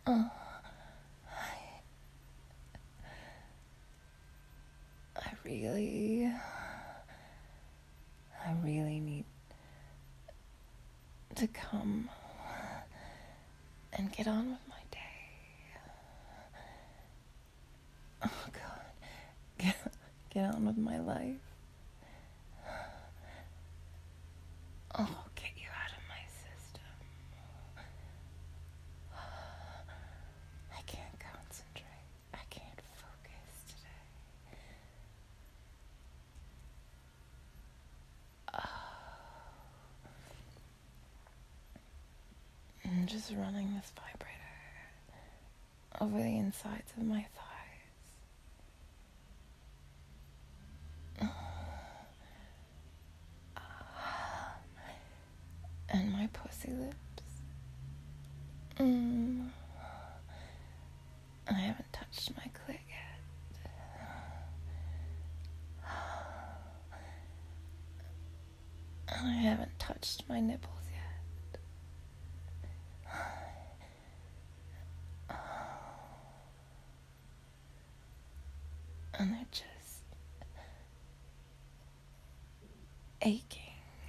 I really need to come and get on with my day. Oh God, get on with my life. Oh, get you out of my system. I can't concentrate. I can't focus today. I'm just running this vibrator over the insides of my thighs. And my pussy lips. I haven't touched my clit yet. And I haven't touched my nipples yet. And they're just aching.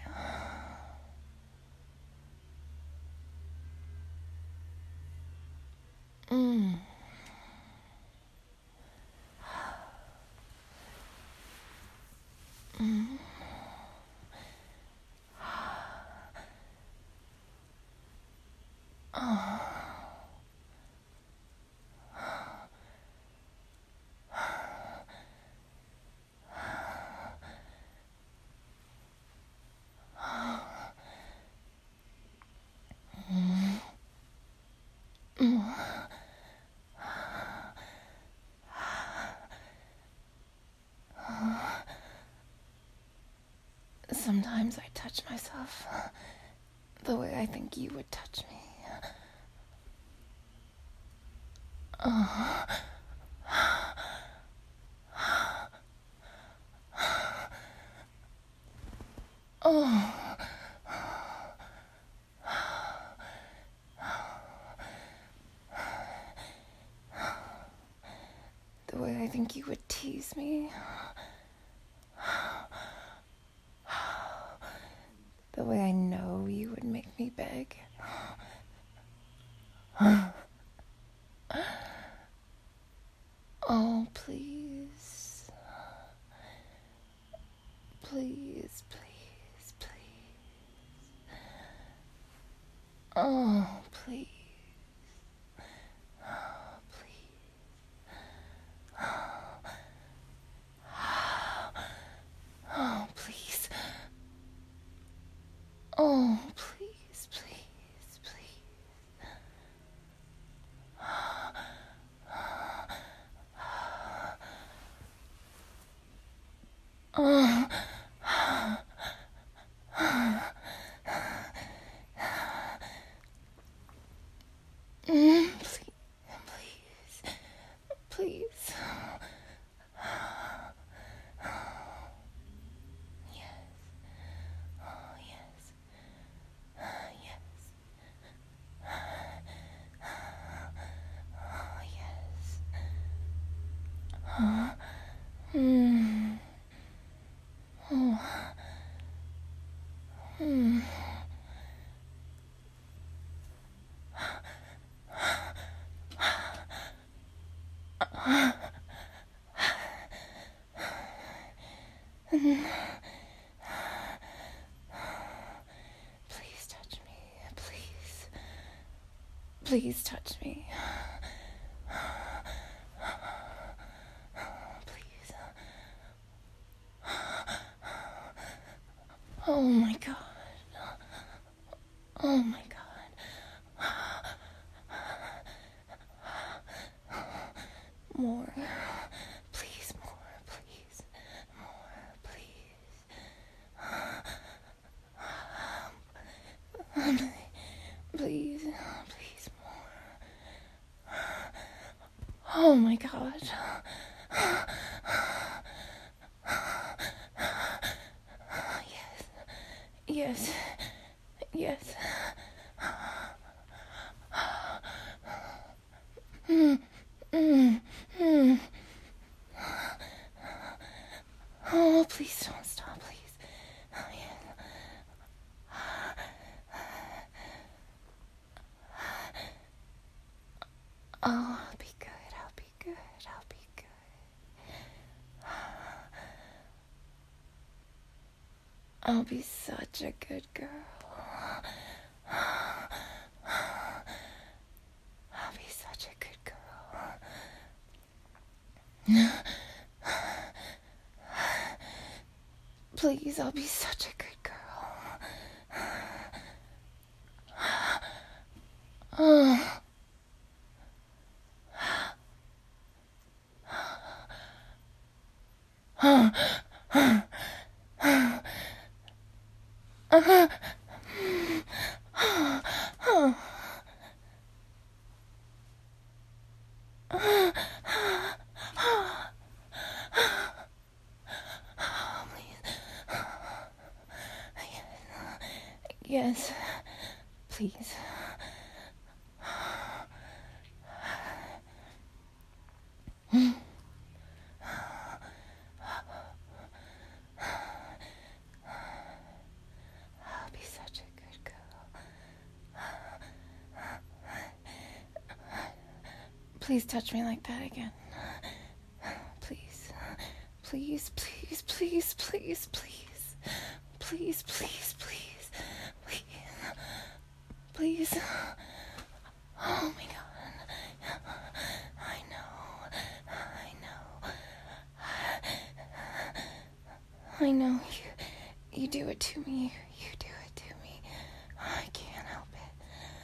Sometimes I touch myself the way I think you would touch me. The way I think you would tease me. The way I know you would make me beg. Oh, please. Please, please, please. Oh, please. Oh, please. Oh, please. Oh, please, please, please. Please. Yes. Oh, yes. Yes. Oh, yes. Oh. Please touch me. Please. Please touch me. Please. Oh my God. Oh my God. More. Please, more. Please. More. Please. Please. Please, more. Oh my God. Yes. Yes. Oh, please don't stop, please. Oh, yeah. Oh, I'll be good, I'll be good, I'll be good. I'll be such a good girl. I'll be such a good girl. Please, I'll be such a good girl. Yes, please. I'll be such a good girl. Please touch me like that again. Please. Please, please, please, please, please. Please, please, please. Please. Oh my God. I know. You do it to me. You do it to me. I can't help it.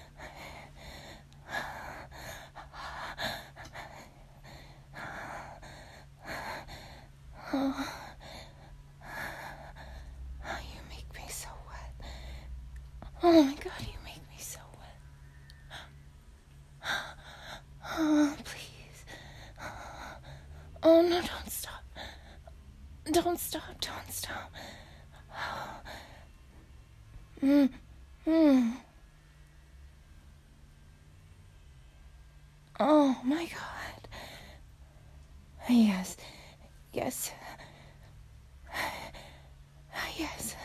Oh, you make me so wet. Oh my God, you make me so wet. Oh, please. Oh no, don't stop. Don't stop, don't stop. Oh my God. Yes. Yes. Yes.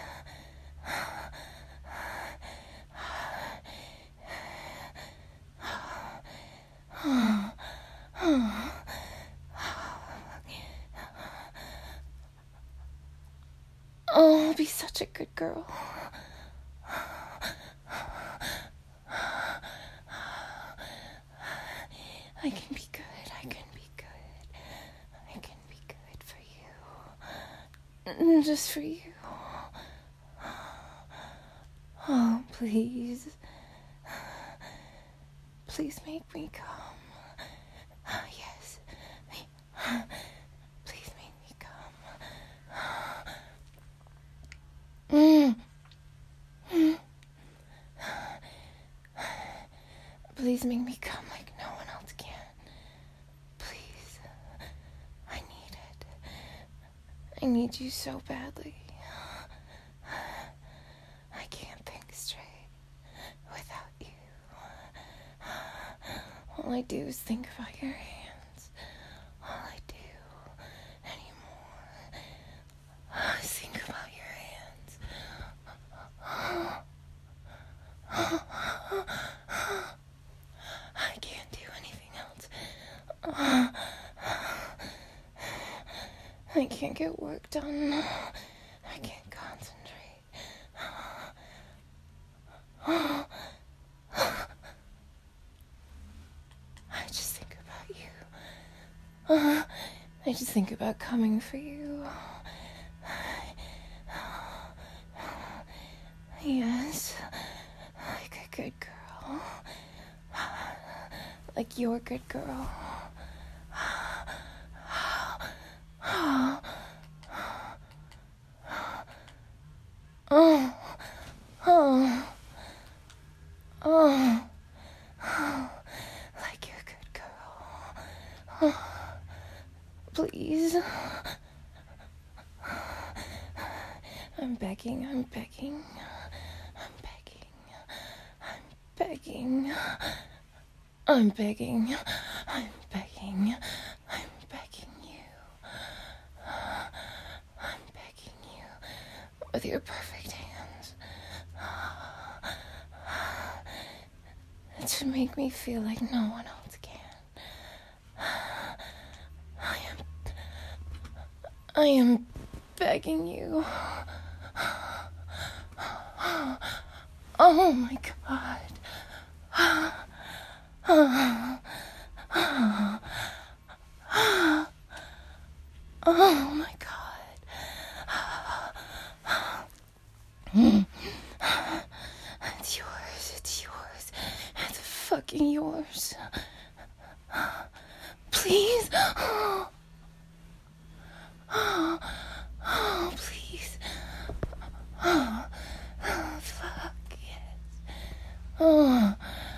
Oh, I'll be such a good girl. I can be good. I can be good. I can be good for you. Just for you. Oh, please. Please make me come. Yes. Please make me come. Please make me come like no one else can. Please. I need it. I need you so badly. I can't think straight without you. All I do is think about your hands. All I do anymore is think about your hands. I can't do anything else. I can't get work done. I can't concentrate. I just think about you. I just think about coming for you. Yes, like a good girl. Like you're a good girl. Like you're a good girl. Please. I'm begging. I'm begging. I'm begging. I'm begging. I'm begging. I'm begging. I'm begging you. I'm begging. with your perfect hands. To make me feel like no one else can. I am begging you. Oh my God. Oh my God. It's yours, it's yours. It's fucking yours. Please. Oh, please. Fuck, yes. Oh.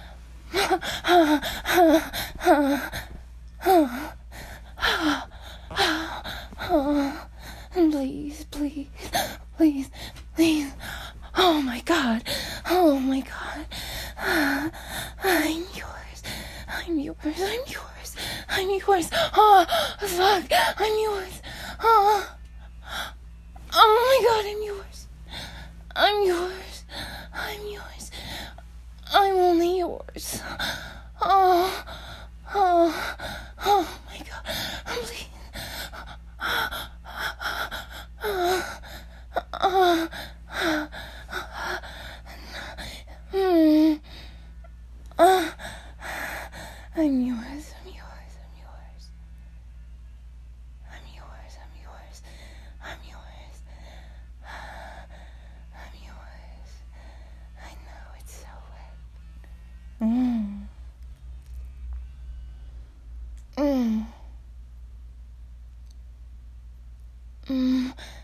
Please, please, please, please. Oh my God. Oh my God. I'm yours. I'm yours. I'm yours. I'm yours. Oh, fuck. I'm yours. Oh. Oh my God, I'm yours. I'm yours. I'm yours. I'm only yours. Oh. Oh. Oh my God. Please. I'm yours, I'm yours, I'm yours. I'm yours, I'm yours, I'm yours. I'm yours. I know it's so wet. Mm.